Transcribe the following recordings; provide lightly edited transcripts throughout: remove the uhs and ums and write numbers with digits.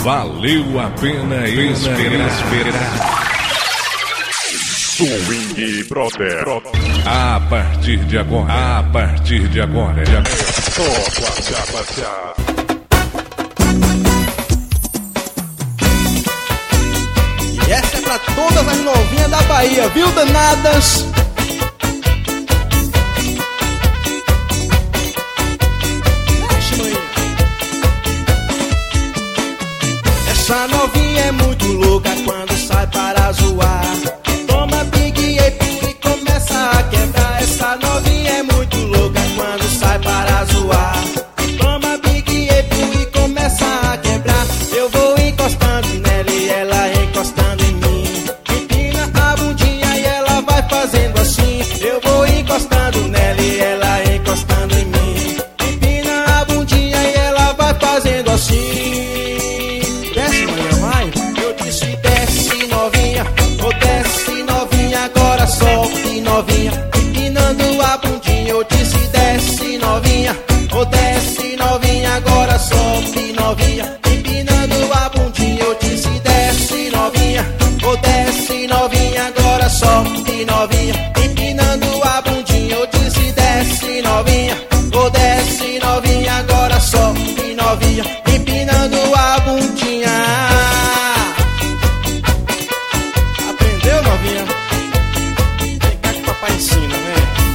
valeu a pena esperar. Swing Brother. A partir de agora. E essa é pra todas as novinhas da Bahia, viu, danadas? Essa novinha é muito louca quando sai para zoar. Toma Big Apple e começa a quebrar. Essa novinha é muito louca quando sai para zoar. Toma Big Apple e começa a quebrar. Eu vou encostando nela e ela encostando em mim. Empina a bundinha e ela vai fazendo assim. Eu vou encostando nela e ela encostando em mim. Empina a bundinha e ela vai fazendo assim. Sobe novinha, empinando a bundinha. Eu disse desce novinha, ou desce novinha. Agora sobe novinha, empinando a bundinha. Eu disse desce novinha, ou desce novinha. Agora sobe novinha, empinando a bundinha. Eu disse desce novinha, ou desce novinha. Agora sobe novinha, empinando a bundinha. Aprendeu, novinha? Papai ensina, né?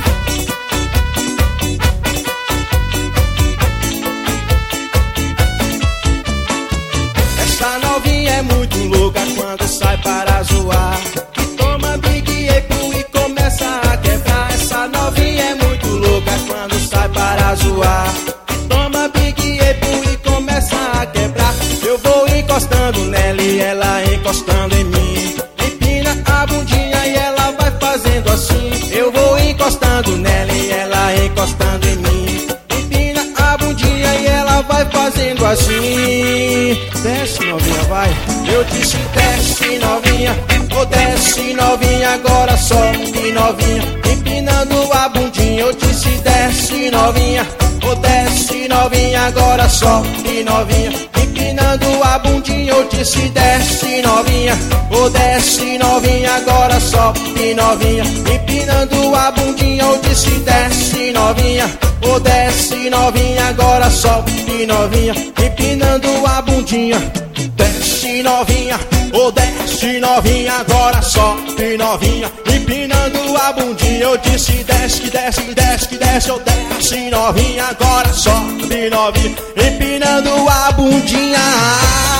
Essa novinha é muito louca quando sai para zoar. Toma Big Apple e começa a quebrar. Essa novinha é muito louca quando sai para zoar. Toma Big Apple e começa a quebrar. Eu vou encostando nela e ela encostando em mim. Empina a bundinha e ela vai fazendo assim. Eu vou encostando nela e ela encostando em mim. Empina a bundinha e ela vai fazendo assim. Desce novinha, vai. Eu disse desce novinha, ou desce novinha. Agora sobe novinha, empinando a bundinha. Eu disse desce novinha, ou desce novinha. Agora sobe novinha, empinando a bundinha. Eu disse desce novinha, ou desce novinha. Agora sobe novinha, empinando a bundinha. Eu disse desce novinha, ou desce novinha. Agora sobe novinha, empinando a bundinha. Desce novinha, ou desce novinha. Agora sobe novinha, empinando a bundinha. Eu disse desce, que desce, que desce, que desce. Eu desce novinha, agora sobe novinha, empinando a bundinha.